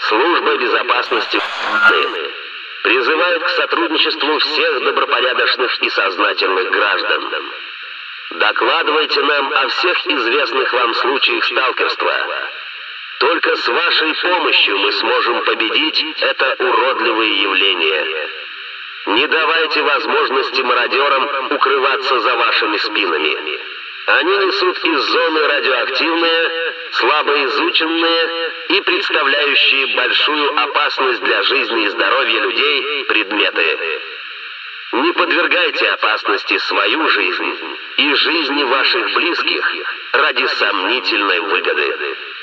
Служба безопасности призывает к сотрудничеству всех добропорядочных и сознательных граждан. Докладывайте нам о всех известных вам случаях сталкерства. Только с вашей помощью мы сможем победить это уродливое явление. Не давайте возможности мародерам укрываться за вашими спинами. Они несут из зоны радиоактивные, слабо изученные и представляющие большую опасность для жизни и здоровья людей предметы. Не подвергайте опасности свою жизнь и жизни ваших близких ради сомнительной выгоды.